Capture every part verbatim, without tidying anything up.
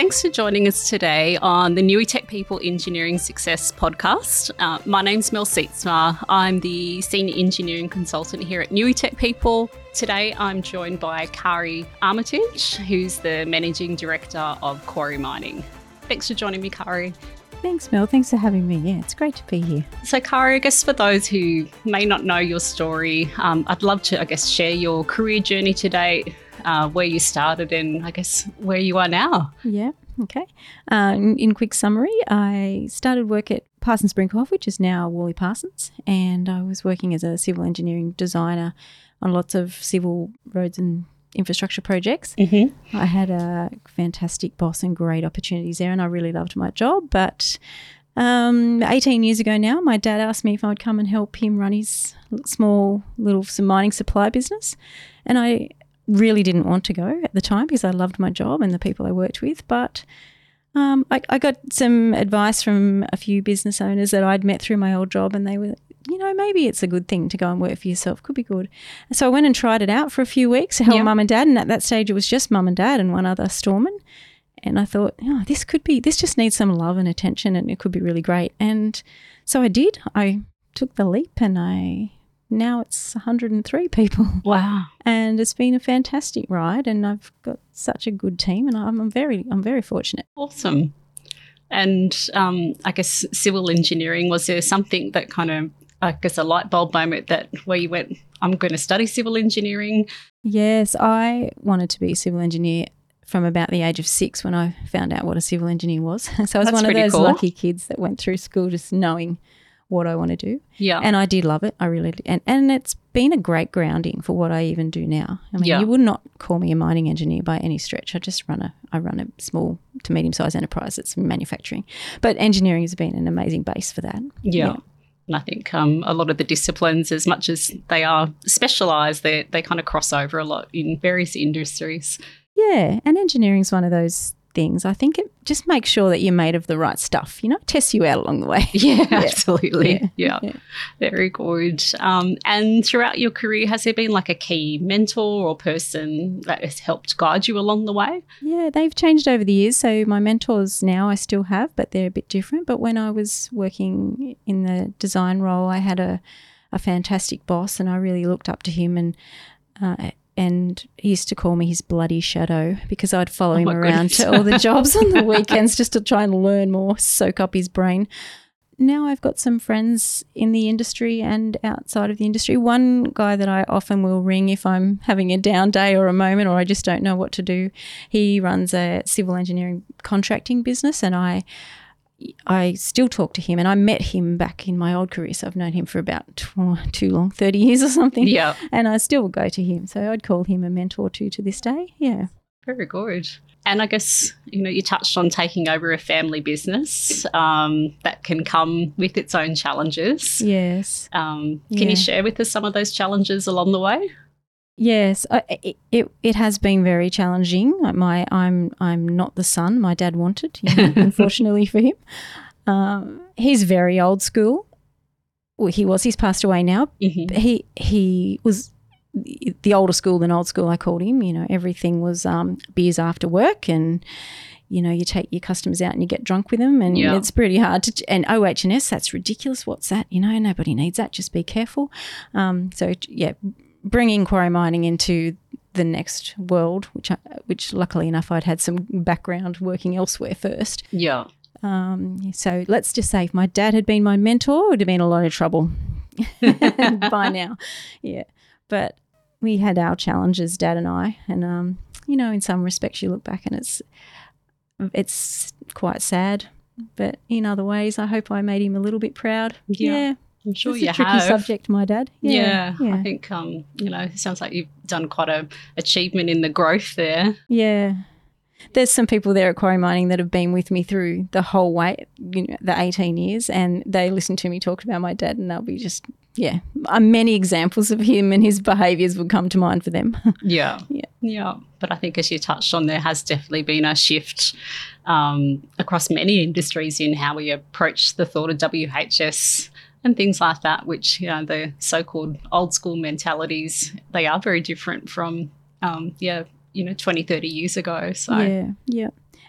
Thanks for joining us today on the Nuitech People Engineering Success podcast. Uh, my name's Mel Seetsma. I'm the Senior Engineering Consultant here at Nuitech People. Today I'm joined by Kari Armitage, who's the Managing Director of Quarry Mining. Thanks for joining me, Kari. Thanks, Mel. Thanks for having me. Yeah, it's great to be here. So, Kari, I guess for those who may not know your story, um, I'd love to, I guess, share your career journey today, uh, where you started and, I guess, where you are now. Yeah, okay. Uh, in, in quick summary, I started work at Parsons Brinckerhoff, which is now Worley Parsons, and I was working as a civil engineering designer on lots of civil roads and infrastructure projects. Mm-hmm. I had a fantastic boss and great opportunities there, and I really loved my job. But um, eighteen years ago now, my dad asked me if I would come and help him run his small little some mining supply business, and I really didn't want to go at the time because I loved my job and the people I worked with. But um, I, I got some advice from a few business owners that I'd met through my old job, and they were, you know, maybe it's a good thing to go and work for yourself. Could be good. So I went and tried it out for a few weeks to help yep. mum and dad. And at that stage, it was just mum and dad and one other storeman. And I thought, oh, this could be, this just needs some love and attention, and it could be really great. And so I did. I took the leap, and I, now it's one hundred three people. Wow. And it's been a fantastic ride, and I've got such a good team, and I'm, I'm very, I'm very fortunate. Awesome. And um, I guess civil engineering, was there something that kind of, I guess, a light bulb moment that where you went, I'm going to study civil engineering? Yes, I wanted to be a civil engineer from about the age of six when I found out what a civil engineer was. So I was That's one of those cool. lucky kids that went through school just knowing what I want to do. Yeah. And I did love it. I really did. And, and it's been a great grounding for what I even do now. I mean, yeah. you would not call me a mining engineer by any stretch. I just run a, I run a small to medium-sized enterprise that's manufacturing. But engineering has been an amazing base for that. Yeah. yeah. And I think um, a lot of the disciplines, as much as they are specialised, they they kind of cross over a lot in various industries. Yeah, and engineering is one of those things. I think it just makes sure that you're made of the right stuff, you know, it tests you out along the way. Yeah, yeah. absolutely. Yeah. Yeah. yeah. Very good. Um, and throughout your career, has there been like a key mentor or person that has helped guide you along the way? Yeah, they've changed over the years. So my mentors now I still have, but they're a bit different. But when I was working in the design role, I had a, a fantastic boss, and I really looked up to him, and uh, and he used to call me his bloody shadow because I'd follow oh him around goodness. to all the jobs on the weekends just to try and learn more, soak up his brain. Now I've got some friends in the industry and outside of the industry. One guy that I often will ring if I'm having a down day or a moment or I just don't know what to do, he runs a civil engineering contracting business, and I I still talk to him, and I met him back in my old career, so I've known him for about tw- too long, thirty years or something. Yeah. And I still go to him, so I'd call him a mentor too to this day. Yeah. Very good. And I guess, you know, you touched on taking over a family business um, that can come with its own challenges. Yes. Um, can Yeah. you share with us some of those challenges along the way? Yes, I, it, it it has been very challenging. My I'm I'm not the son my dad wanted, you know, unfortunately for him. Um, he's very old school. Well, he was. He's passed away now. Mm-hmm. He he was the older school than old school. I called him. You know, everything was um, beers after work, and you know, you take your customers out and you get drunk with them, and yeah. it's pretty hard to. And O H and S, that's ridiculous. What's that? You know, nobody needs that. Just be careful. Um, so yeah. Bringing quarry mining into the next world, which I, which luckily enough I'd had some background working elsewhere first. Yeah. Um, so let's just say if my dad had been my mentor, it would have been a lot of trouble by now. Yeah. But we had our challenges, Dad and I, and, um, you know, in some respects you look back and it's it's quite sad, but in other ways I hope I made him a little bit proud. Yeah. yeah. I'm sure it's you a tricky have. subject, my dad. Yeah, Yeah, yeah. I think, um, you know, it sounds like you've done quite a achievement in the growth there. Yeah. There's some people there at Quarry Mining that have been with me through the whole way, you know, the eighteen years, and they listen to me talk about my dad, and they'll be just, yeah, uh, many examples of him and his behaviours would come to mind for them. Yeah. Yeah. Yeah. But I think as you touched on, there has definitely been a shift um, across many industries in how we approach the thought of W H S and things like that, which, you know, the so-called old school mentalities, they are very different from, um, yeah, you know, twenty, thirty years ago. So Yeah, yeah.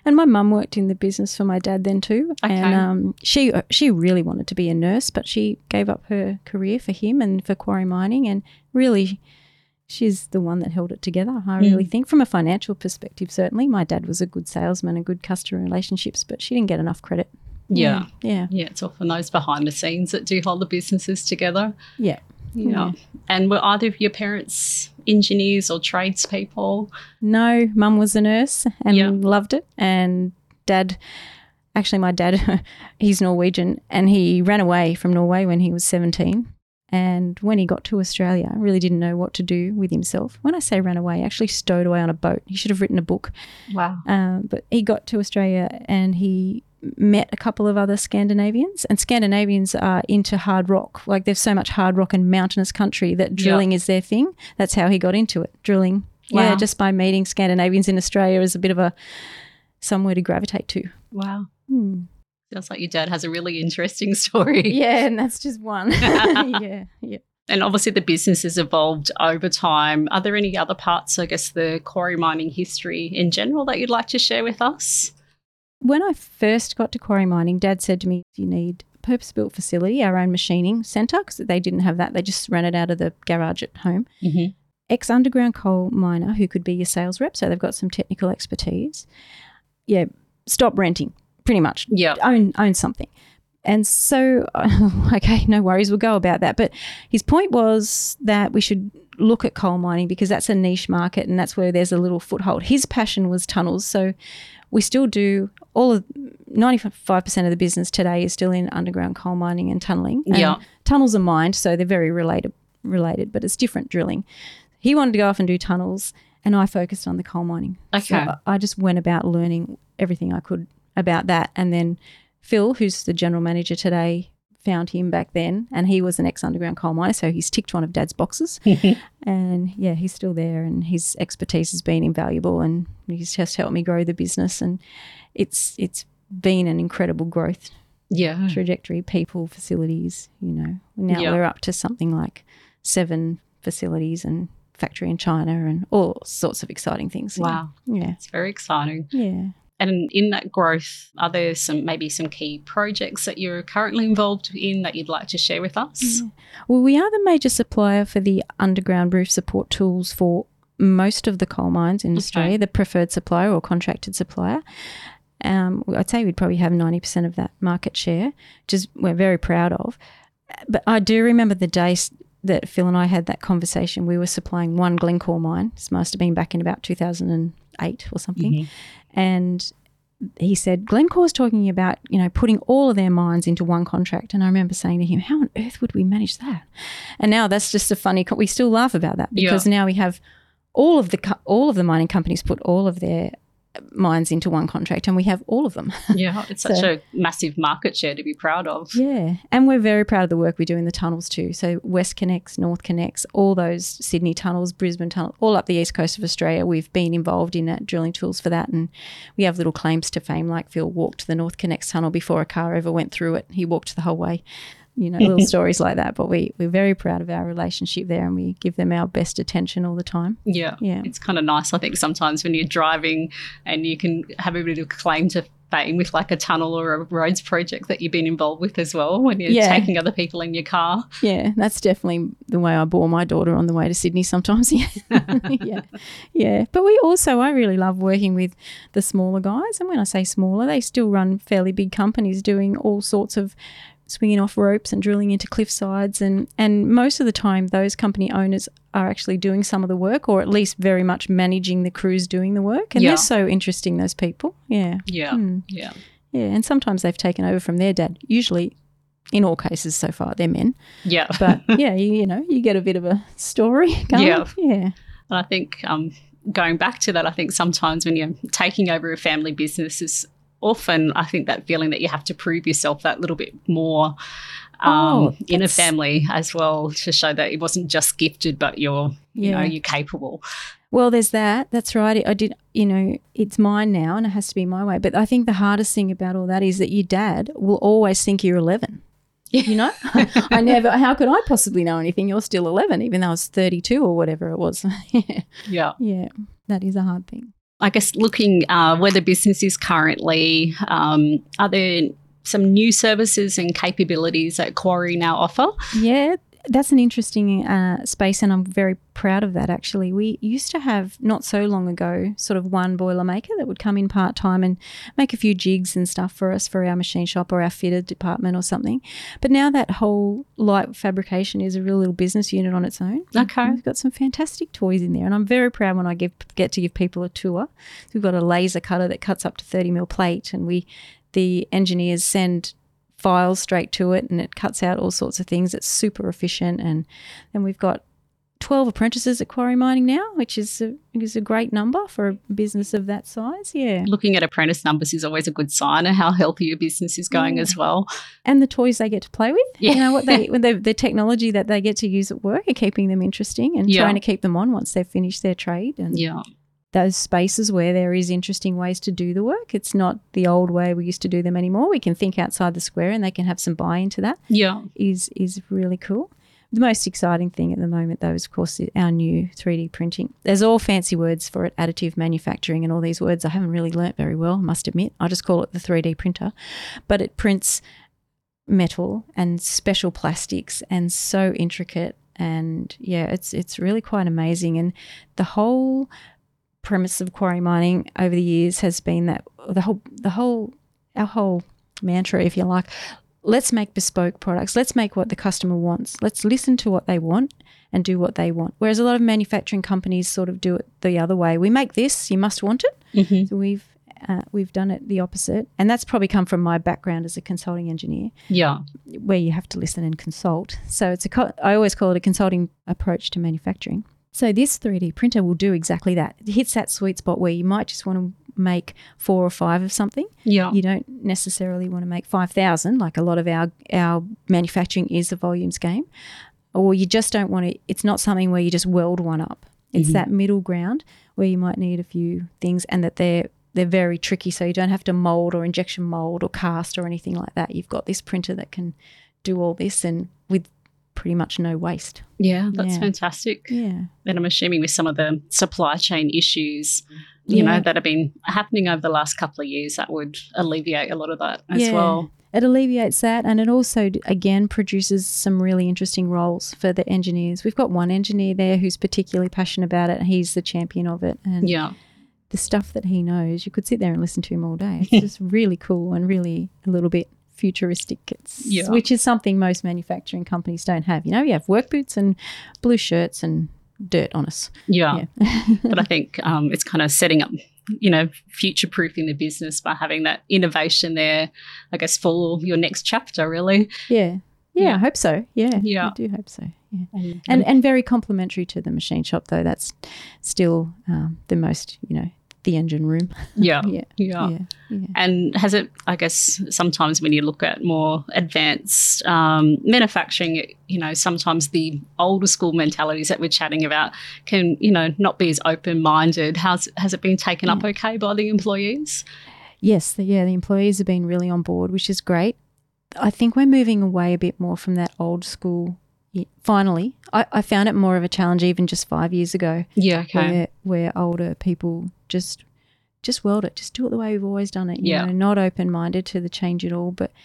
And my mum worked in the business for my dad then too. Okay. And um, she she really wanted to be a nurse, but she gave up her career for him and for quarry mining, and really she's the one that held it together, I really Mm. think. From a financial perspective, certainly. My dad was a good salesman and good customer relationships, but she didn't get enough credit. Yeah. Yeah. Yeah, it's often those behind the scenes that do hold the businesses together. Yeah. Yeah. Yeah. And were either of your parents engineers or tradespeople? No, mum was a nurse and Yeah. loved it. And dad, actually my dad, he's Norwegian, and he ran away from Norway when he was seventeen. And when he got to Australia, really didn't know what to do with himself. When I say ran away, actually stowed away on a boat. He should have written a book. Wow. Um, but he got to Australia and he met a couple of other Scandinavians, and Scandinavians are into hard rock. Like there's so much hard rock and mountainous country that drilling is their thing. That's how he got into it, drilling. Wow. Yeah, just by meeting Scandinavians in Australia is a bit of a somewhere to gravitate to. Wow. Hmm. Sounds like your dad has a really interesting story. Yeah, and that's just one. yeah, yeah. And obviously the business has evolved over time. Are there any other parts, I guess, the quarry mining history in general that you'd like to share with us? When I first got to quarry mining, Dad said to me, you need a purpose-built facility, our own machining centre, because they didn't have that. They just ran it out of the garage at home. Mm-hmm. Ex-underground coal miner who could be your sales rep, so they've got some technical expertise. Yeah, stop renting, pretty much. Yeah. Own, own something. And so, okay, no worries, we'll go about that. But his point was that we should look at coal mining because that's a niche market and that's where there's a little foothold. His passion was tunnels, so we still do all of ninety-five percent of the business today is still in underground coal mining and tunnelling. And Yeah. tunnels are mined, so they're very related, related, but it's different drilling. He wanted to go off and do tunnels, and I focused on the coal mining. Okay. So I just went about learning everything I could about that. And then Phil, who's the general manager today, found him back then, and he was an ex-underground coal miner, so he's ticked one of Dad's boxes. And, yeah, he's still there, and his expertise has been invaluable, and he's just helped me grow the business. And it's it's been an incredible growth Yeah. trajectory, people, facilities, you know. Now Yeah. we're up to something like seven facilities and factory in China and all sorts of exciting things. Wow. Yeah. It's very exciting. Yeah. And in that growth, are there some maybe some key projects that you're currently involved in that you'd like to share with us? Yeah. Well, we are the major supplier for the underground roof support tools for most of the coal mines in Okay. Australia, the preferred supplier or contracted supplier. Um, I'd say we'd probably have ninety percent of that market share, which is we're very proud of. But I do remember the days that Phil and I had that conversation. We were supplying one Glencore mine. This must have been back in about two thousand eight or something. Mhm. And he said, Glencore's talking about, you know, putting all of their mines into one contract. And I remember saying to him, how on earth would we manage that? And now that's just a funny, co- we still laugh about that because Yeah. now we have all of the co- all of the mining companies put all of their mines into one contract and we have all of them. Yeah, it's such So- a massive market share to be proud of. Yeah. And we're very proud of the work we do in the tunnels too. So West Connects, North Connects, all those Sydney tunnels, Brisbane tunnel, all up the east coast of Australia. We've been involved in that, drilling tools for that. And we have little claims to fame, like Phil walked the North Connects tunnel before a car ever went through it. He walked the whole way. You know, little stories like that. But we, we're very proud of our relationship there and we give them our best attention all the time. Yeah. Yeah. It's kind of nice, I think, sometimes when you're driving and you can have a bit of claim to fame with like a tunnel or a roads project that you've been involved with as well when you're Yeah. taking other people in your car. Yeah, that's definitely the way I bore my daughter on the way to Sydney sometimes. Yeah. yeah. Yeah. But we also, I really love working with the smaller guys. And when I say smaller, they still run fairly big companies doing all sorts of swinging off ropes and drilling into cliff sides. And, and most of the time, those company owners are actually doing some of the work or at least very much managing the crews doing the work. And Yeah. they're so interesting, those people. Yeah. Yeah. Hmm. Yeah. Yeah. And sometimes they've taken over from their dad. Usually, in all cases so far, they're men. Yeah. But yeah, you, you know, you get a bit of a story going. Yeah. Yeah. And I think um, going back to that, I think sometimes when you're taking over a family business is often, I think, that feeling that you have to prove yourself that little bit more um, Oh, in a that's- family as well to show that it wasn't just gifted, but you're, you know, Yeah. you're capable. Well, there's that. That's right. I did, you know, it's mine now and it has to be my way. But I think the hardest thing about all that is that your dad will always think you're eleven. You know, I never, how could I possibly know anything? You're still eleven, even though I was thirty-two or whatever it was. yeah. Yeah. Yeah. That is a hard thing. I guess looking uh, where the business is currently, um, are there some new services and capabilities that Quarry now offer? Yeah, that's an interesting uh, space, and I'm very proud of that, actually. We used to have, not so long ago, sort of one boiler maker that would come in part-time and make a few jigs and stuff for us for our machine shop or our fitter department or something. But now that whole light fabrication is a real little business unit on its own. Okay. And we've got some fantastic toys in there, and I'm very proud when I give, get to give people a tour. We've got a laser cutter that cuts up to thirty mil plate, and we the engineers send files straight to it, and it cuts out all sorts of things. It's super efficient. And then we've got twelve apprentices at Quarry Mining now, which is a, is a great number for a business of that size. Yeah. Looking at apprentice numbers is always a good sign of how healthy your business is going yeah. as well. And the toys they get to play with. Yeah. You know, what they, when they the technology that they get to use at work are keeping them interesting and yeah. trying to keep them on once they've finished their trade. And yeah. those spaces where there is interesting ways to do the work. It's not the old way we used to do them anymore. We can think outside the square, and they can have some buy into that. Yeah. Is is really cool. The most exciting thing at the moment, though, is, of course, our new three D printing. There's all fancy words for it, additive manufacturing and all these words I haven't really learnt very well, I must admit. I just call it the three D printer. But it prints metal and special plastics and so intricate. And, yeah, it's it's really quite amazing. And the whole premise of Quarry Mining over the years has been that the whole the whole our whole mantra, if you like, let's make bespoke products. Let's make what the customer wants. Let's listen to what they want and do what they want. Whereas a lot of manufacturing companies sort of do it the other way. We make this, you must want it. Mm-hmm. So we've uh, we've done it the opposite, and that's probably come from my background as a consulting engineer. Yeah, where you have to listen and consult. So it's a co- I always call it a consulting approach to manufacturing. So this three D printer will do exactly that. It hits that sweet spot where you might just want to make four or five of something. Yeah. You don't necessarily want to make five thousand, like a lot of our, our manufacturing is a volumes game. Or you just don't want to, it's not something where you just weld one up. It's mm-hmm. that middle ground where you might need a few things, and that they're they're very tricky, so you don't have to mould or injection mould or cast or anything like that. You've got this printer that can do all this, and with pretty much no waste. Yeah, that's yeah. fantastic. Yeah. And I'm assuming with some of the supply chain issues, you yeah. know, that have been happening over the last couple of years, that would alleviate a lot of that as yeah. well. It alleviates that, and it also, again, produces some really interesting roles for the engineers. We've got one engineer there who's particularly passionate about it, and he's the champion of it. And yeah. the stuff that he knows, you could sit there and listen to him all day. It's just really cool and really a little bit futuristic, it's, yeah. which is something most manufacturing companies don't have. You know, you have work boots and blue shirts and dirt on us. Yeah. yeah. But I think um, it's kind of setting up, you know, future-proofing the business by having that innovation there, I guess, for your next chapter, really. Yeah. Yeah, yeah. I hope so. Yeah. Yeah. I do hope so. Yeah. Mm-hmm. And and very complementary to the machine shop, though. That's still um, the most, you know, the engine room. Yeah. yeah. yeah. Yeah. Yeah. And has it, I guess, sometimes when you look at more advanced um, manufacturing, you know, sometimes the older school mentalities that we're chatting about can, you know, not be as open-minded. How's, has it been taken yeah. up okay by the employees? Yes. The, yeah, the employees have been really on board, which is great. I think we're moving away a bit more from that old school. Finally, I, I found it more of a challenge even just five years ago. Yeah, okay. Where, where older people just just weld it, just do it the way we've always done it. You yeah. know, not open-minded to the change at all. But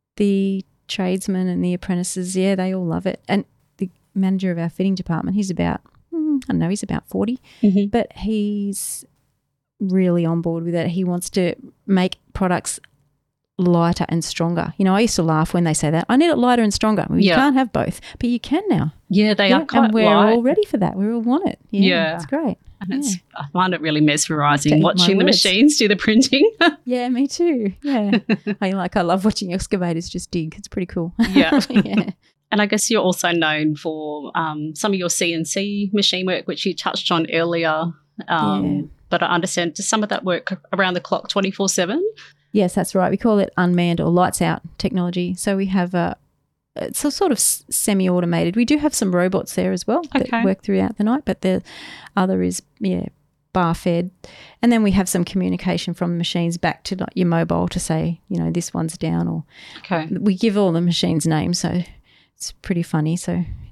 the tradesmen and the apprentices, yeah, they all love it. And the manager of our fitting department, he's about, mm, I don't know, he's about forty, mm-hmm. but he's really on board with it. He wants to make products lighter and stronger. You know, I used to laugh when they say that. I need it lighter and stronger. Well, you yeah. can't have both, but you can now. Yeah, they yeah, are quite and we're light. all ready for that. We all want it. Yeah, yeah. it's great. And yeah. it's, I find it really mesmerising Take watching the words. machines do the printing. Yeah, me too. Yeah, I like. I love watching excavators just dig. It's pretty cool. Yeah, yeah. And I guess you're also known for um, some of your C N C machine work, which you touched on earlier. Um, yeah. But I understand does some of that work around the clock, twenty-four seven. Yes, that's right. We call it unmanned or lights out technology. So we have a, it's a sort of semi-automated. We do have some robots there as well okay. that work throughout the night, but the other is, yeah, bar fed. And then we have some communication from the machines back to like your mobile to say, you know, this one's down, or okay. we give all the machines names. So it's pretty funny. So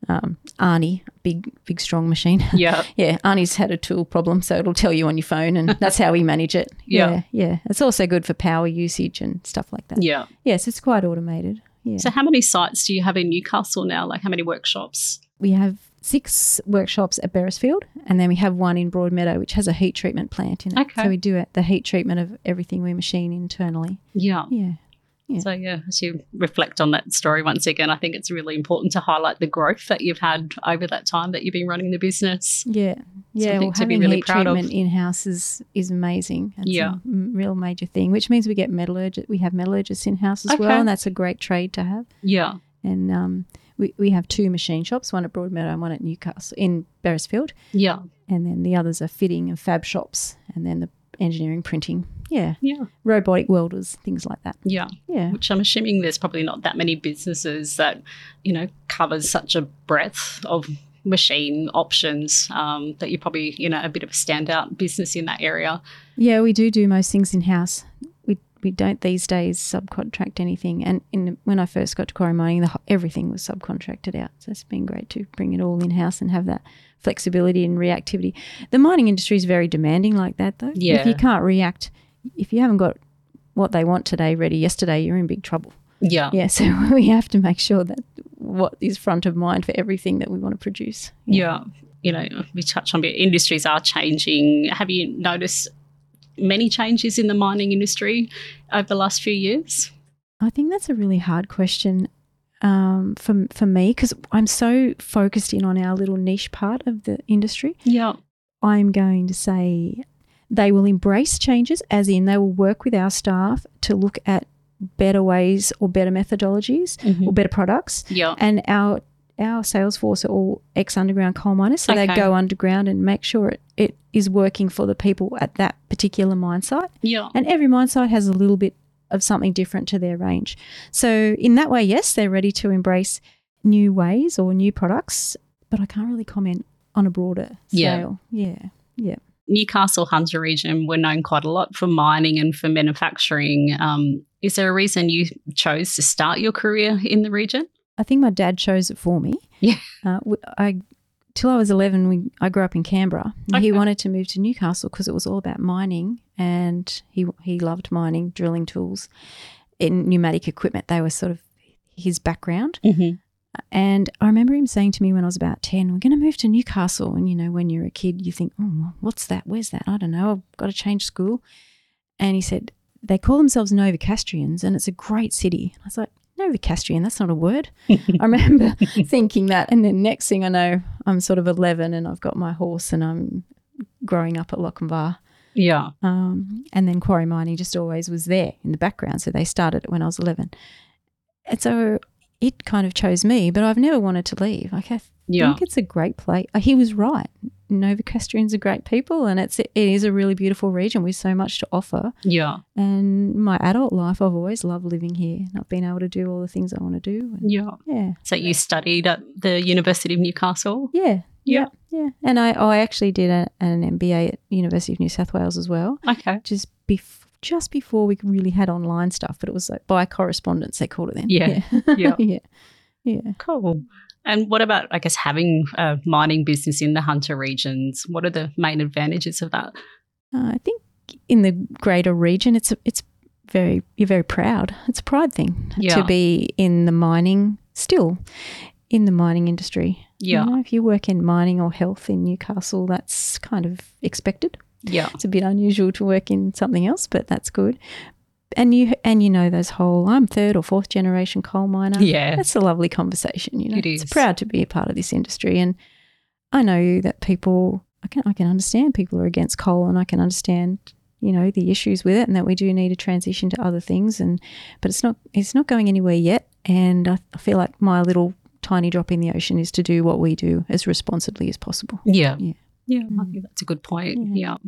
Um, Arnie, big, big, strong machine. Yeah. yeah, Arnie's had a tool problem, so it'll tell you on your phone, and that's how we manage it. Yeah. yeah, yeah. It's also good for power usage and stuff like that. Yeah. Yes, it's quite automated. Yeah. So how many sites do you have in Newcastle now? Like how many workshops? We have six workshops at Beresfield, and then we have one in Broadmeadow, which has a heat treatment plant in it. Okay. So we do it, the heat treatment of everything we machine internally. Yeah. Yeah. Yeah. So, yeah, as you reflect on that story once again, I think it's really important to highlight the growth that you've had over that time that you've been running the business. Yeah. Yeah. Something Well, to be having really heat proud of. treatment in-house is, is amazing. It's Yeah. a m- real major thing, which means we get metallurgists. We have metallurgists in-house as Okay. well, and that's a great trade to have. Yeah. And um, we, we have two machine shops, one at Broadmeadow and one at Newcastle, in Beresfield. Yeah. And then the others are fitting and fab shops, and then the engineering, printing. Yeah. Yeah. Robotic welders, things like that. Yeah. Yeah. Which I'm assuming there's probably not that many businesses that, you know, covers such a breadth of machine options um, that you're probably, you know, a bit of a standout business in that area. Yeah, we do do most things in-house. We we don't these days subcontract anything. And in when I first got to Quarry Mining, the, ho- everything was subcontracted out. So it's been great to bring it all in-house and have that flexibility and reactivity. The mining industry is very demanding like that, though. Yeah. If you can't react, if you haven't got what they want today ready yesterday, you're in big trouble. Yeah. Yeah, so we have to make sure that what is front of mind for everything that we want to produce. Yeah. You know, we touch on it, industries are changing. Have you noticed many changes in the mining industry over the last few years? I think that's a really hard question um, for, for me, because I'm so focused in on our little niche part of the industry. Yeah. I'm going to say they will embrace changes, as in they will work with our staff to look at better ways or better methodologies Mhm. or better products. Yeah. And our our sales force are all ex-underground coal miners, so they Okay. go underground and make sure it, it is working for the people at that particular mine site. Yeah. And every mine site has a little bit of something different to their range. So in that way, yes, they're ready to embrace new ways or new products, but I can't really comment on a broader Yeah. scale. Yeah, yeah. Newcastle Hunter region, we're known quite a lot for mining and for manufacturing. Um, is there a reason you chose to start your career in the region? I think my dad chose it for me. Yeah. Uh, w- I till I was eleven, we, I grew up in Canberra. And Okay. He wanted to move to Newcastle because it was all about mining, and he he loved mining, drilling tools, in pneumatic equipment. They were sort of his background. Mm-hmm. And I remember him saying to me when I was about ten, we're going to move to Newcastle. And, you know, when you're a kid, you think, oh, what's that? Where's that? I don't know. I've got to change school. And he said, they call themselves Novocastrians, and it's a great city. I was like, Novocastrian, that's not a word. I remember thinking that. And then next thing I know, I'm sort of eleven and I've got my horse and I'm growing up at Lochinvar. Yeah. Um, and then quarry mining just always was there in the background. So they started it when I was eleven. And so it kind of chose me, but I've never wanted to leave. Like, I Yeah. think it's a great place. He was right. Novocastrians are great people, and it's it is a really beautiful region with so much to offer. Yeah. And my adult life, I've always loved living here. And I've been able to do all the things I want to do. And Yeah. yeah. So you studied at the University of Newcastle? Yeah. Yeah. Yeah. And I, I actually did a, an M B A at University of New South Wales as well. Okay. Just bef- just before we really had online stuff, but it was like by correspondence, they called it then. Yeah. Yeah. Yeah. yeah. Yeah. Cool. And what about, I guess, having a mining business in the Hunter regions? What are the main advantages of that? Uh, I think in the greater region, it's a, it's very you're very proud. It's a pride thing Yeah. to be in the mining still in the mining industry. Yeah. You know, if you work in mining or health in Newcastle, that's kind of expected. Yeah. It's a bit unusual to work in something else, but that's good. And you and you know those whole I'm third or fourth generation coal miner. Yeah. That's a lovely conversation, you know. It is. It's proud to be a part of this industry, and I know that people I can I can understand people are against coal, and I can understand, you know, the issues with it, and that we do need a transition to other things, and but it's not it's not going anywhere yet, and I, I feel like my little tiny drop in the ocean is to do what we do as responsibly as possible. Yeah. Yeah. Yeah. I Mm. think that's a good point. Yeah. Yeah.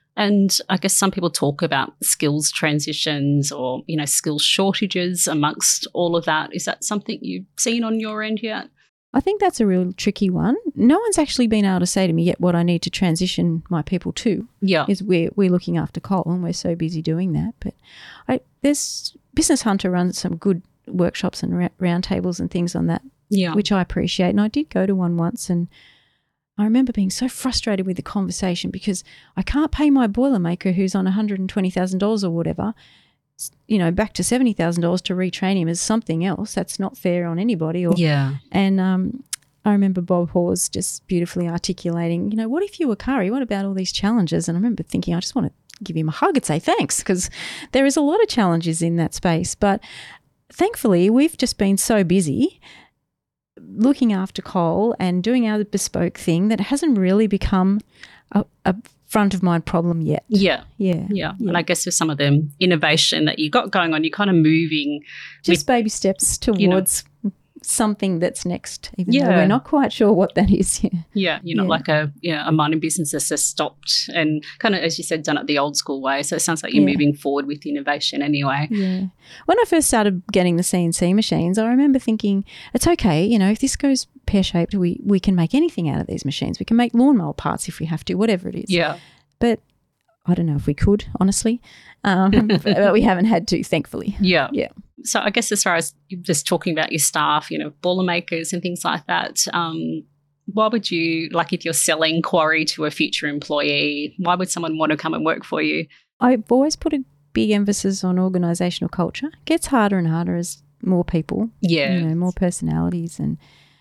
And I guess some people talk about skills transitions or, you know, skills shortages amongst all of that. Is that something you've seen on your end yet? I think that's a real tricky one. No one's actually been able to say to me yet what I need to transition my people to. Yeah. Is we're, we're looking after coal, and we're so busy doing that. But I, there's Business Hunter runs some good workshops and ra- roundtables and things on that Yeah. which I appreciate. And I did go to one once, and I remember being so frustrated with the conversation because I can't pay my Boilermaker who's on one hundred twenty thousand dollars or whatever, you know, back to seventy thousand dollars to retrain him as something else. That's not fair on anybody. Or, yeah. And um, I remember Bob Hawes just beautifully articulating, you know, what if you were Kari? What about all these challenges? And I remember thinking, I just want to give him a hug and say thanks, because there is a lot of challenges in that space. But thankfully, we've just been so busy looking after Cole and doing our bespoke thing that hasn't really become a, a front of mind problem yet. Yeah. Yeah. Yeah. Yeah. And I guess with some of the innovation that you got going on, you're kind of moving Just with, baby steps towards you know, something that's next, even Yeah. though we're not quite sure what that is. Yeah. yeah, you're not Yeah. like a yeah, a mining business that's just stopped and kind of, as you said, done it the old school way. So it sounds like you're Yeah. moving forward with innovation anyway. Yeah. When I first started getting the C N C machines, I remember thinking, it's okay, you know, if this goes pear-shaped, we, we can make anything out of these machines. We can make lawnmower parts if we have to, whatever it is. Yeah. But I don't know if we could, honestly. Um, but we haven't had to, thankfully. Yeah. Yeah. So I guess as far as you're just talking about your staff, you know, Boilermakers and things like that, um, why would you, like if you're selling Quarry to a future employee, why would someone want to come and work for you? I've always put a big emphasis on organisational culture. It gets harder and harder as more people, Yeah. you know, more personalities. And,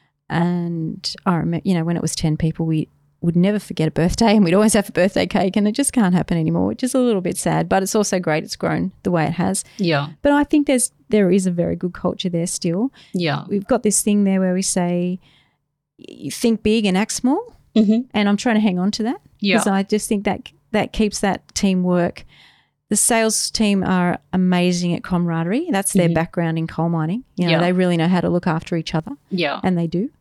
and I remember, you know, when it was ten people, we would never forget a birthday and we'd always have a birthday cake, and it just can't happen anymore, which is a little bit sad, but it's also great it's grown the way it has. Yeah. But I think there's there is a very good culture there still. Yeah. We've got this thing there where we say, you think big and act small, Mm-hmm. and I'm trying to hang on to that Yeah. because I just think that that keeps that teamwork. The sales team are amazing at camaraderie. That's their Mhm. background in coal mining. You know, Yeah. they really know how to look after each other, Yeah. and they do.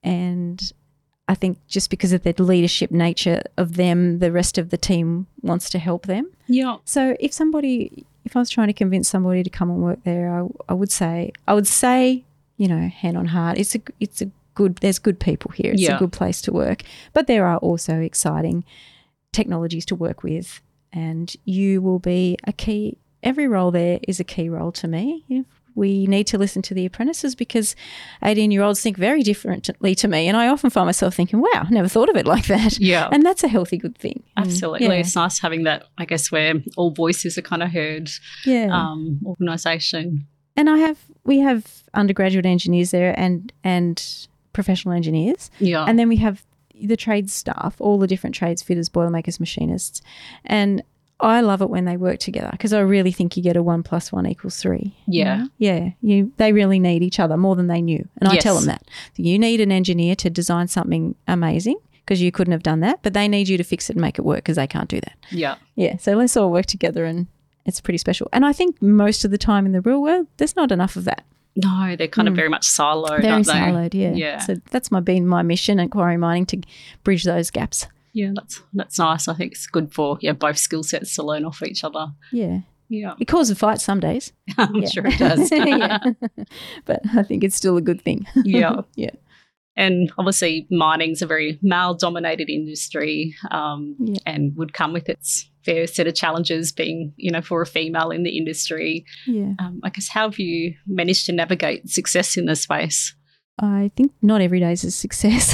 And I think just because of the leadership nature of them, the rest of the team wants to help them. Yeah. So if somebody, if I was trying to convince somebody to come and work there, I, I would say, I would say, you know, hand on heart, it's a, it's a good, there's good people here. It's Yeah. a good place to work. But there are also exciting technologies to work with, and you will be a key, every role there is a key role to me. If we need to listen to the apprentices because eighteen-year-olds think very differently to me, and I often find myself thinking, wow, I never thought of it like that. Yeah. And that's a healthy, good thing. Absolutely. Yeah. It's nice having that, I guess, where all voices are kind of heard Yeah. um, organisation. And I have, we have undergraduate engineers there and and professional engineers, Yeah. and then we have the trades staff, all the different trades, fitters, boilermakers, machinists, and I love it when they work together because I really think you get a one plus one equals three. you Yeah. know? Yeah. You they really need each other more than they knew, and I tell Yes. them that you need an engineer to design something amazing because you couldn't have done that, but they need you to fix it and make it work because they can't do that. Yeah. Yeah, so let's all work together, and it's pretty special. And I think most of the time in the real world, there's not enough of that. No, they're kind of Mm. very much siloed, Very aren't they? siloed, yeah. Yeah. So that's my been my mission at Quarry Mining, to bridge those gaps. Yeah, that's that's nice. I think it's good for yeah both skill sets to learn off each other. Yeah. Yeah, It causes fights some days. I'm Yeah. sure it does. Yeah. But I think it's still a good thing. Yeah. Yeah. And obviously mining's a very male-dominated industry um, Yeah. and would come with its fair set of challenges being, you know, for a female in the industry. Yeah. Um, I guess how have you managed to navigate success in this space? I think not every day is a success.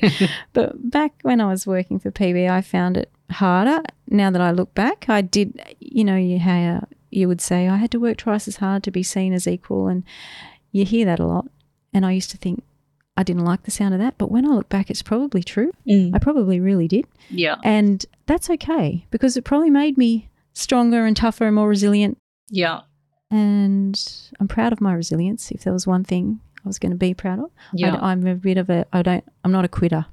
But back when I was working for P B, I found it harder. Now that I look back, I did, you know, you, how you would say, I had to work twice as hard to be seen as equal. And you hear that a lot. And I used to think I didn't like the sound of that. But when I look back, it's probably true. Mm. I probably really did. Yeah, And that's okay because it probably made me stronger and tougher and more resilient. yeah, And I'm proud of my resilience. If there was one thing I was going to be proud of, yeah, I, I'm a bit of a, I don't, I'm not a quitter.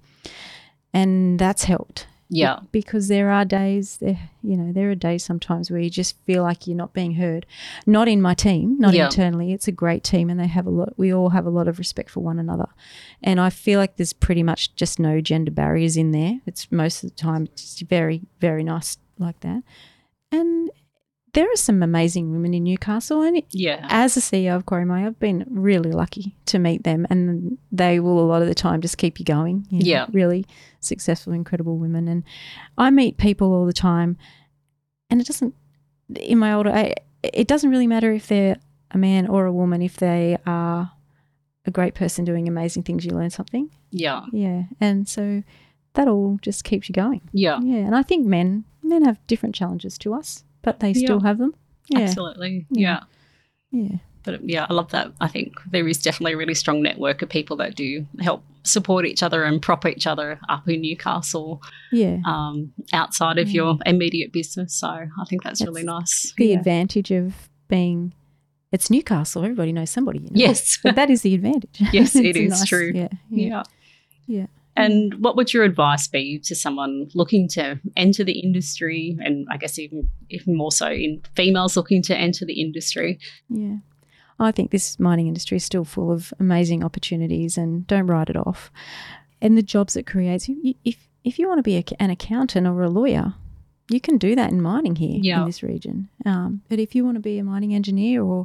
And that's helped. yeah, Because there are days, there, you know, there are days sometimes where you just feel like you're not being heard. Not in my team, not Yeah. internally. It's a great team and they have a lot, we all have a lot of respect for one another. And I feel like there's pretty much just no gender barriers in there. It's most of the time it's very, very nice like that. And there are some amazing women in Newcastle, and it, yeah, as a C E O of Quarry Mining, I've been really lucky to meet them, and they will a lot of the time just keep you going. you know, Yeah. Really successful, incredible women. And I meet people all the time, and it doesn't, in my older age, it doesn't really matter if they're a man or a woman, if they are a great person doing amazing things, you learn something. Yeah. Yeah. And so that all just keeps you going. Yeah. Yeah. And I think men men have different challenges to us, but they still Yeah. have them. Yeah. Absolutely. Yeah. Yeah. But yeah, I love that. I think there is definitely a really strong network of people that do help support each other and prop each other up in Newcastle, Yeah. um, outside of Yeah. your immediate business. So I think that's, that's really nice. The yeah. advantage of being, it's Newcastle. Everybody knows somebody. You know? Yes. But that is the advantage. Yes, it It's is nice, true. Yeah. Yeah. Yeah. yeah. And what would your advice be to someone looking to enter the industry, and I guess even even more so in females looking to enter the industry? Yeah. I think this mining industry is still full of amazing opportunities, and don't write it off. And the jobs it creates, if if you want to be a, an accountant or a lawyer, you can do that in mining here yeah. in this region. Um, but if you want to be a mining engineer or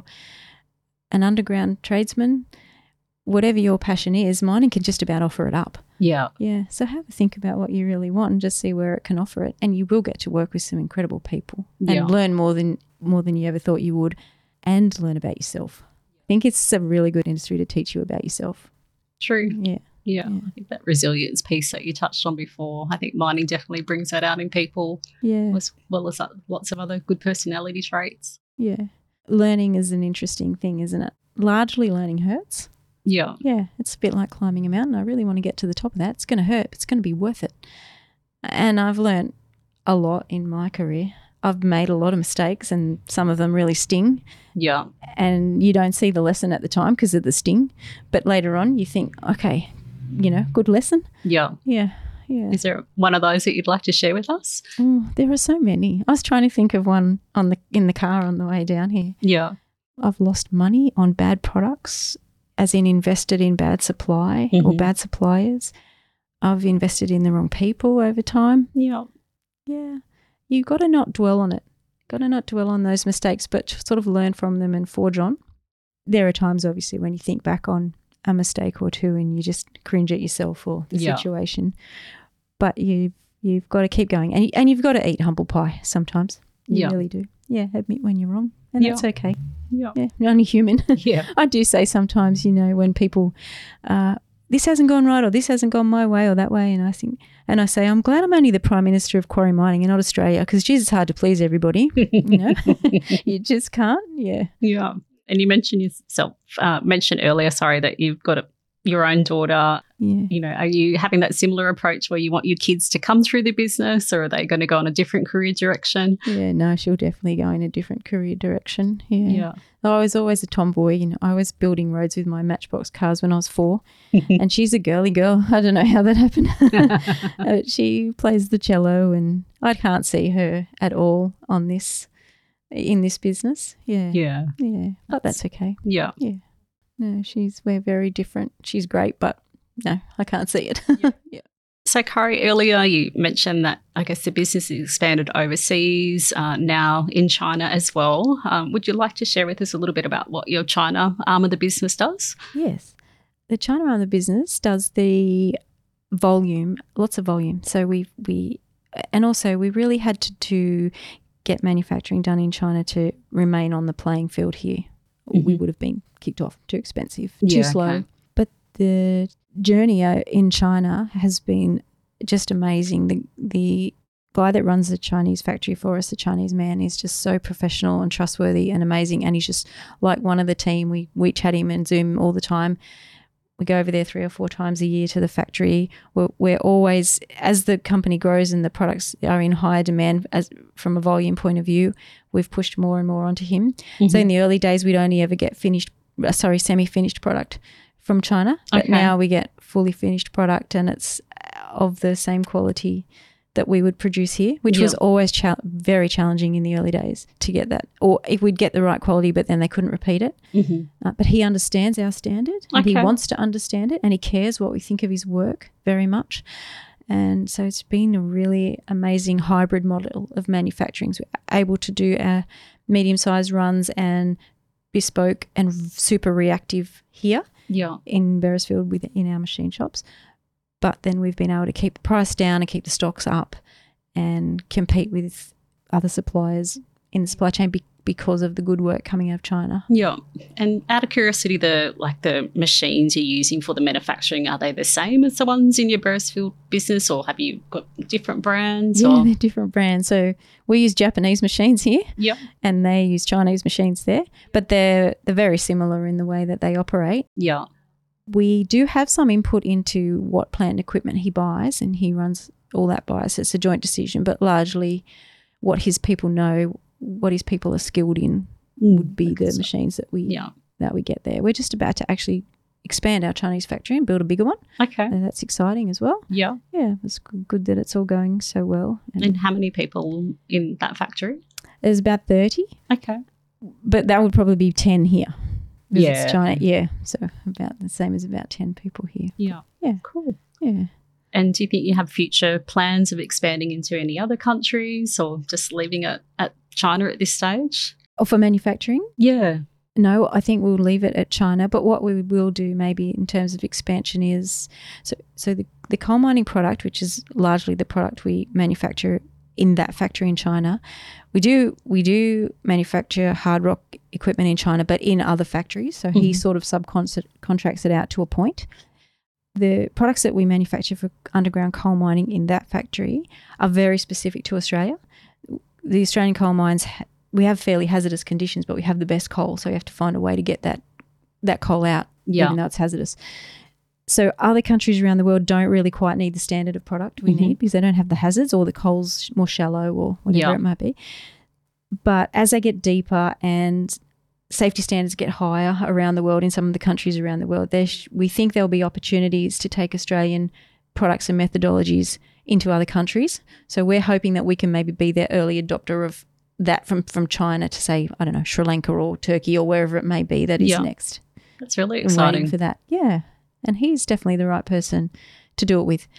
an underground tradesman, whatever your passion is, mining can just about offer it up. Yeah. Yeah. So have a think about what you really want and just see where it can offer it. And you will get to work with some incredible people and yeah. learn more than more than you ever thought you would, and learn about yourself. I think it's a really good industry to teach you about yourself. True. Yeah. Yeah. Yeah. I think that resilience piece that you touched on before, I think mining definitely brings that out in people, Yeah. as well as lots of other good personality traits. Yeah. Learning is an interesting thing, isn't it? Largely learning hurts. Yeah. Yeah. It's a bit like climbing a mountain. I really want to get to the top of that. It's going to hurt, but it's going to be worth it. And I've learned a lot in my career. I've made a lot of mistakes, and some of them really sting. Yeah. And you don't see the lesson at the time because of the sting. But later on you think, okay, you know, good lesson. Yeah. Yeah. Yeah. Is there one of those that you'd like to share with us? Oh, there are so many. I was trying to think of one on the in the car on the way down here. Yeah. I've lost money on bad products, as in invested in bad supply mm-hmm. or bad suppliers. I've invested in the wrong people over time. Yeah. Yeah. You've got to not dwell on it. Got to not dwell on those mistakes, but sort of learn from them and forge on. There are times, obviously, when you think back on a mistake or two and you just cringe at yourself or the yeah. situation. But you, you've got to keep going. And, and you've got to eat humble pie sometimes. You yeah. really do. Yeah, admit when you're wrong. And yeah. that's okay. Yeah. Yeah, you're only human. Yeah. I do say sometimes, you know, when people, uh, this hasn't gone right or this hasn't gone my way or that way, and I think, and I say, I'm glad I'm only the Prime Minister of Quarry Mining and not Australia, because geez, it's hard to please everybody. You know, you just can't. Yeah. Yeah. And you mentioned yourself, uh, mentioned earlier, sorry, that you've got a, your own daughter. Yeah. You know, are you having that similar approach where you want your kids to come through the business, or are they going to go in a different career direction? Yeah, no, she'll definitely go in a different career direction. Yeah. Yeah. I was always a tomboy. You know, I was building roads with my Matchbox cars when I was four, and she's a girly girl. I don't know how that happened. uh, she plays the cello, and I can't see her at all on this, in this business. Yeah. Yeah. Yeah. But that's okay. Yeah. Yeah. No, she's, we're very different. She's great, but no, I can't see it. Yeah. Yeah. So, Kari, earlier you mentioned that I guess the business is expanded overseas, uh, now in China as well. Um, would you like to share with us a little bit about what your China arm of the business does? Yes. The China arm of the business does the volume, lots of volume. So we, we and also we really had to, to get manufacturing done in China to remain on the playing field here. Mm-hmm. We would have been kicked off, too expensive, too yeah, slow. Okay. But the journey in China has been just amazing. The the guy that runs the Chinese factory for us, the Chinese man, is just so professional and trustworthy and amazing, and he's just like one of the team. We we chat him and Zoom all the time. We go over there three or four times a year to the factory. We're, we're always, as the company grows and the products are in higher demand as from a volume point of view, we've pushed more and more onto him. Mm-hmm. So in the early days, we'd only ever get finished, uh, sorry, semi-finished product from China. But okay. now we get fully finished product, and it's of the same quality that we would produce here, which yep. was always cha- very challenging in the early days to get that. Or if we'd get the right quality, but then they couldn't repeat it. Mm-hmm. Uh, but he understands our standard, and okay. he wants to understand it, and he cares what we think of his work very much. And so it's been a really amazing hybrid model of manufacturing. So we're able to do our medium-sized runs and bespoke and super reactive here yeah. in Beresfield with in our machine shops. But then we've been able to keep the price down and keep the stocks up and compete with other suppliers in the supply chain be- because of the good work coming out of China. Yeah. And out of curiosity, the like the machines you're using for the manufacturing, are they the same as the ones in your Beresfield business, or have you got different brands? Yeah, or? they're different brands. So we use Japanese machines here, Yeah. and they use Chinese machines there, but they're they're very similar in the way that they operate. Yeah. We do have some input into what plant and equipment he buys, and he runs all that by us. It's a joint decision, but largely what his people know, what his people are skilled in, would be the so. machines that we Yeah. that we get there. We're just about to actually expand our Chinese factory and build a bigger one. Okay. And that's exciting as well. Yeah. Yeah, it's g- good that it's all going so well. And And how many people in that factory? there's about thirty, Okay. but that would probably be ten here. 'Cause Yeah. It's China, yeah. So about the same as about ten people here. Yeah. Yeah. Cool. Yeah. And do you think you have future plans of expanding into any other countries, or just leaving it at China at this stage? Oh, for manufacturing? Yeah. No, I think we'll leave it at China. But what we will do maybe in terms of expansion is, so so the, the coal mining product, which is largely the product we manufacture in that factory in China, we do we do manufacture hard rock equipment in China, but in other factories. So he Mhm. sort of subcontracts it out to a point. The products that we manufacture for underground coal mining in that factory are very specific to Australia. The Australian coal mines, ha- we have fairly hazardous conditions, but we have the best coal, so we have to find a way to get that that coal out, Yeah. even though it's hazardous. So other countries around the world don't really quite need the standard of product we Mhm. need because they don't have the hazards, or the coal's more shallow or whatever Yeah. it might be. But as they get deeper and safety standards get higher around the world in some of the countries around the world, there sh- we think there'll be opportunities to take Australian products and methodologies into other countries. So we're hoping that we can maybe be their early adopter of that from, from China to, say, I don't know, Sri Lanka or Turkey or wherever it may be that is Yeah. next. That's really And waiting exciting. for that. Yeah. And he's definitely the right person to do it with.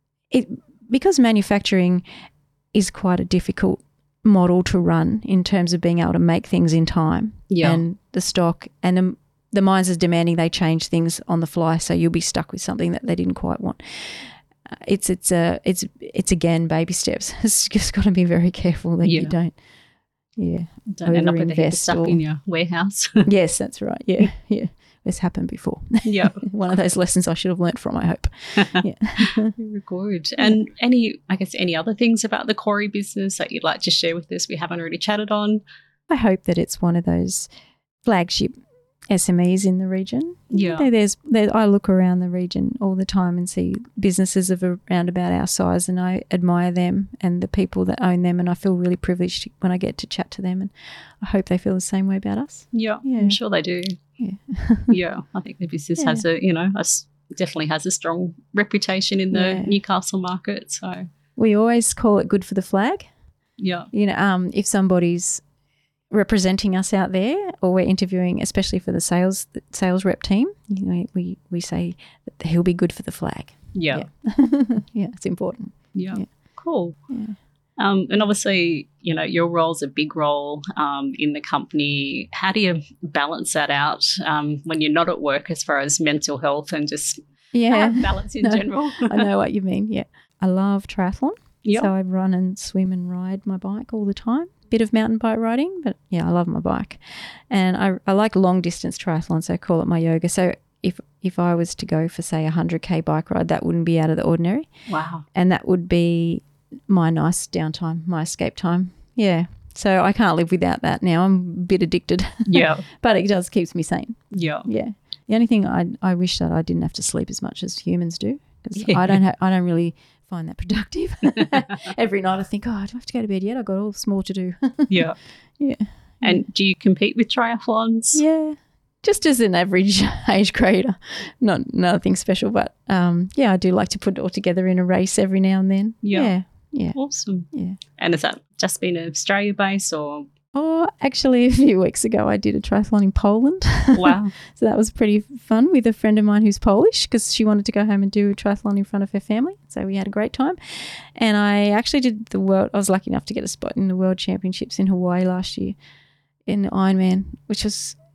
It because manufacturing is quite a difficult model to run in terms of being able to make things in time. Yeah. And the stock and the, the mines is demanding they change things on the fly, so you'll be stuck with something that they didn't quite want. Uh, it's it's a it's it's again baby steps. It's just got to be very careful that Yeah. you don't. Yeah. Don't end up with a heap of overinvest stuff or- in your warehouse. Yes, that's right. Yeah, yeah. It's happened before. Yeah. One of those lessons I should have learnt from, I hope. Yeah. Very good. And any, I guess, any other things about the Corey business that you'd like to share with us we haven't already chatted on? I hope that it's one of those flagship S M Es in the region. Yeah. There- There's, there, I look around the region all the time and see businesses of around about our size, and I admire them and the people that own them, and I feel really privileged when I get to chat to them, and I hope they feel the same way about us. Yeah, Yeah. I'm sure they do. Yeah. Yeah, I think the business has a, you know, a s definitely has a strong reputation in the Yeah. Newcastle market. So, We always call it good for the flag. yeah, You know, um, if somebody's representing us out there, or we're interviewing, especially for the sales the sales rep team, you know, we we say that he'll be good for the flag. yeah, Yeah, it's important. yeah. Yeah. Cool. Yeah. Um, and obviously, you know, your role's a big role um, in the company. How do you balance that out um, when you're not at work, as far as mental health and just Yeah, uh, balance in No, general? I know what you mean. Yeah, I love triathlon. Yeah. So I run and swim and ride my bike all the time. Bit of mountain bike riding, but yeah, I love my bike, and I I like long distance triathlon, so I call it my yoga. So if if I was to go for, say, a hundred k bike ride, that wouldn't be out of the ordinary, Wow. and that would be my nice downtime, my escape time. Yeah. So I can't live without that now. I'm a bit addicted. Yeah. But it does keeps me sane. Yeah. Yeah. The only thing I I wish that I didn't have to sleep as much as humans do, because Yeah. I don't ha- I don't really find that productive. Every night I think, oh, do I have to go to bed yet? I've got all this more to do. Yeah. Yeah. And do you compete with triathlons? Yeah. Just as an average age grader. Not nothing special, but um, yeah, I do like to put it all together in a race every now and then. Yeah. Yeah. Yeah. Awesome. Yeah. And has that just been Australia based or? Oh, actually, a few weeks ago, I did a triathlon in Poland. Wow. So that was pretty fun with a friend of mine who's Polish, because she wanted to go home and do a triathlon in front of her family. So we had a great time. And I actually did the world, I was lucky enough to get a spot in the World Championships in Hawaii last year in the Ironman, which was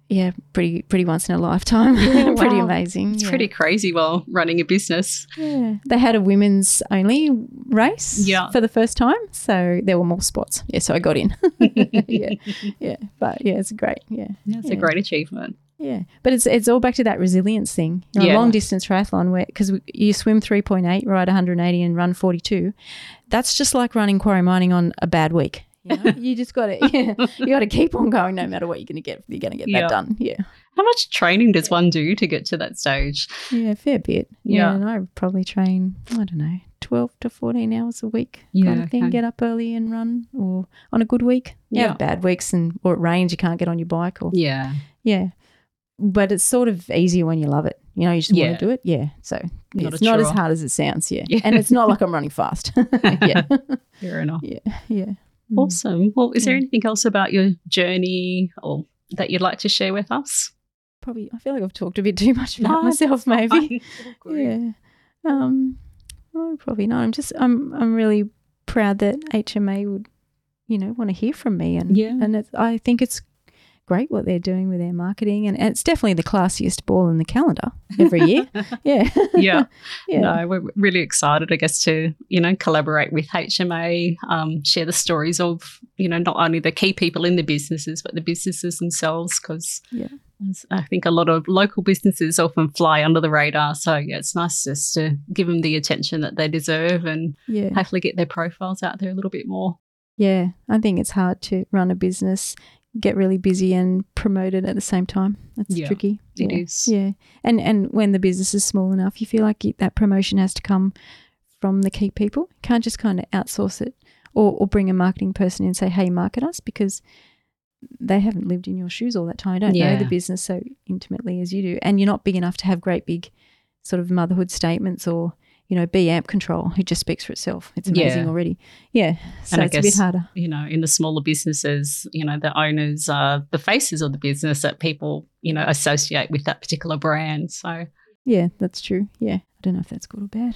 yeah, pretty pretty once in a lifetime. Yeah, Pretty wow. amazing. It's yeah. pretty crazy while running a business. Yeah. They had a women's only race Yeah. for the first time, so there were more spots. Yeah, so I got in. yeah, yeah, but yeah, it's great. Yeah, Yeah, it's yeah. a great achievement. Yeah, but it's it's all back to that resilience thing. You know, Yeah. a long distance triathlon where because you swim three point eight, ride one hundred eighty, and run forty-two. That's just like running quarry mining on a bad week. You know, you just got to yeah, you got to keep on going no matter what you're going to get. You're going to get Yeah. that done. Yeah, How much training does one do to get to that stage? yeah, a fair bit. Yeah. Yeah, and I probably train. I don't know, twelve to fourteen hours a week. Yeah, kind of thing. okay. Get up early and run, or on a good week. You Yeah. have bad weeks, and or it rains, you can't get on your bike, or Yeah. yeah. But it's sort of easier when you love it. You know, you just Yeah. want to do it. Yeah. So Not it's a not as chore. hard as it sounds. Yeah. Yeah. And it's not like I'm running fast. yeah. Fair enough. Yeah. Yeah. Mm. Awesome. Well, is there Yeah. anything else about your journey or that you'd like to share with us? Probably, I feel like I've talked a bit too much about No, myself, maybe. Fine. Yeah. Um, oh, probably not. I'm just, I'm, I'm really proud that H M A would, you know, want to hear from me. And, Yeah. and it's, I think it's great what they're doing with their marketing. And, and it's definitely the classiest ball in the calendar every year. yeah. Yeah. Yeah. No, we're really excited, I guess, to, you know, collaborate with H M A, um, share the stories of, you know, not only the key people in the businesses, but the businesses themselves, because Yeah. I think a lot of local businesses often fly under the radar. So, yeah, it's nice just to give them the attention that they deserve and Yeah. hopefully get their profiles out there a little bit more. Yeah, I think it's hard to run a business, get really busy and promote it at the same time. That's Yeah, tricky. it yeah. is. Yeah. And and when the business is small enough, you feel like you, that promotion has to come from the key people. You can't just kind of outsource it or, or bring a marketing person in and say, hey, market us, because they haven't lived in your shoes all that time. Don't Yeah. know the business so intimately as you do. And you're not big enough to have great big sort of motherhood statements or, you know, be amp control, who just speaks for itself. It's amazing Yeah. already. Yeah. So And I it's a bit guess- harder. You know, in the smaller businesses, you know, the owners are the faces of the business that people, you know, associate with that particular brand. So, Yeah, that's true. Yeah. I don't know if that's good or bad.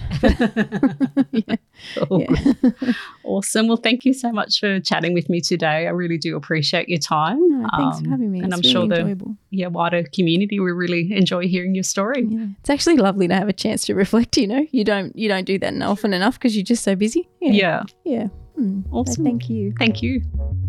yeah. all Yeah. good. Awesome. Well, thank you so much for chatting with me today. I really do appreciate your time. No, thanks Um, for having me. And It's I'm really sure the enjoyable. yeah, wider community will really enjoy hearing your story. Yeah. It's actually lovely to have a chance to reflect, you know. You don't you don't do that often enough because you're just so busy. Yeah. Yeah. Yeah. Mm. So Awesome. thank you. Thank you.